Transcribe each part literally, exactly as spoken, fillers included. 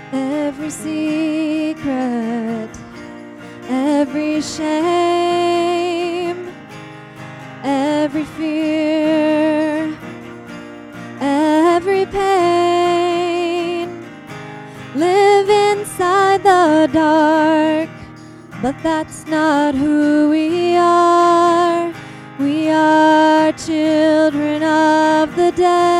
every secret, every shame, every fear, every pain. Live inside the dark, but that's not who we are. We are children of the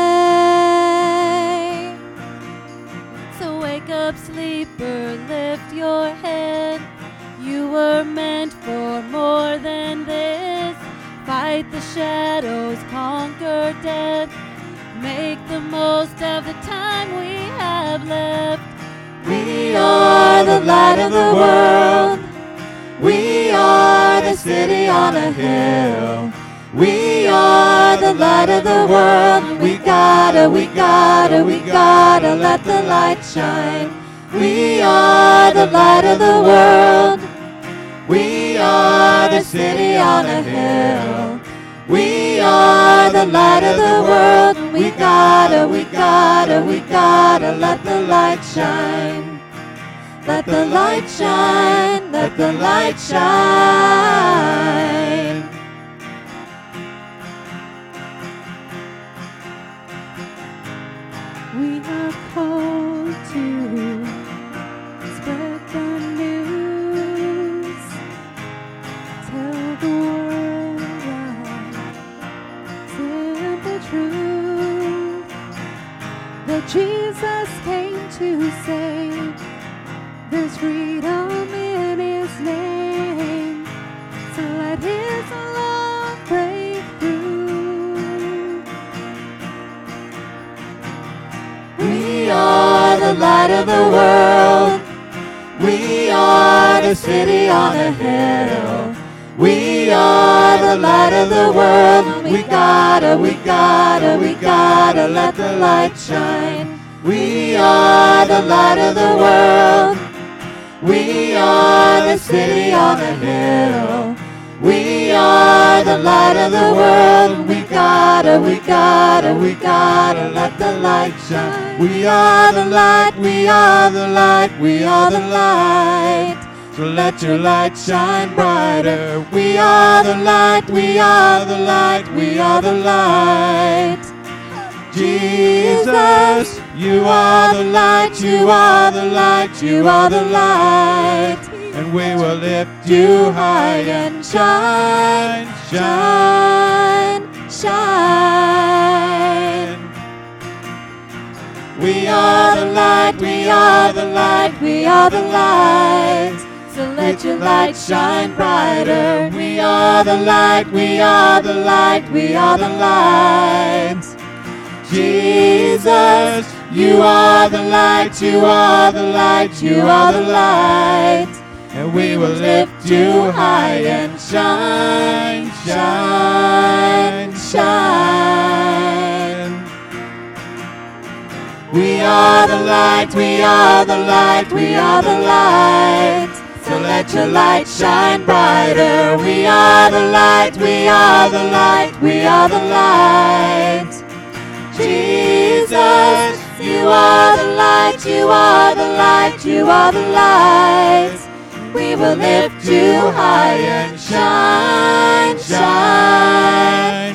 day. So wake up, sleeper, lift your head. You were meant for more than this. Fight the shadows, conquer death. Make the most of the time we have left. We are the light of the world. We are the city on a hill. We are the light of the world. We gotta, we gotta, we gotta let the light shine. We are the light of the world. We are the city on a hill. We are the light of the world. We gotta, we gotta, we gotta let the light shine. Let the light shine, let the light shine. We are called to spread the news, tell the world our simple truth, that Jesus came to save. There's freedom in His name, so let His love break through. We are the light of the world. We are the city on a hill. We are the light of the world. We gotta, we gotta, we gotta let the light shine. We are the light of the world. We are the city on a hill. We are the light of the world. We gotta, we gotta, we gotta let the light shine. We are the light, we are the light, we are the light. So let your light shine brighter. We are the light, we are the light, we are the light. Jesus, you are the light, you are the light, you are the light. And we will lift you high and shine, shine, shine. We are the light, we are the light, we are the light. So let your light shine brighter. We are the light, we are the light, we are the light. Jesus, you are the light, you are the light, you are the light. And we will lift you high and shine, shine, shine. We are the light, we are the light, we are the light. So let your light shine brighter. We are the light, we are the light, we are the light. Jesus, you are the light, you are the light, you are the light. We will lift you high and shine, shine,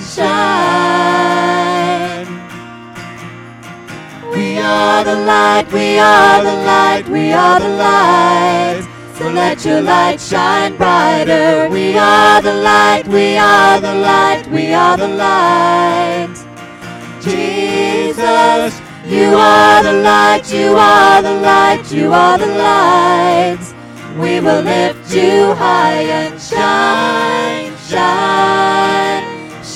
shine. We are the light, we are the light, we are the light. So let your light shine brighter. We are the light, we are the light, we are the light. Jesus, you are the light, you are the light, you are the light. We will lift you high and shine, shine,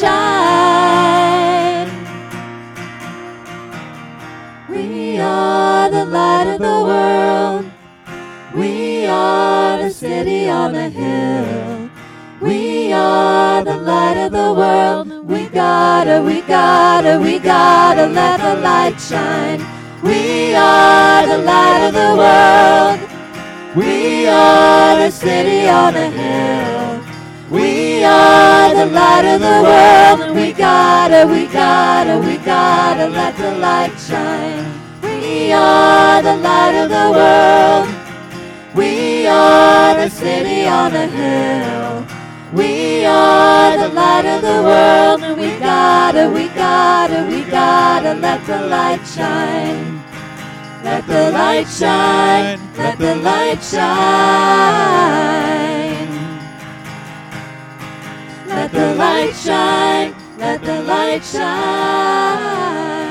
shine. We are the light of the world. We are the city on a hill. We are the light of the world. We gotta, we gotta, we gotta let the light shine. We are the light of the world. We are the city on a hill. We are the light of the world. We gotta, we gotta, we gotta let the light shine. We We are the light of the world. We are the city on a hill. We are the light of the world, and we gotta, we gotta, we gotta let the light shine. Let the light shine, let the light shine. Let the light shine, let the light shine.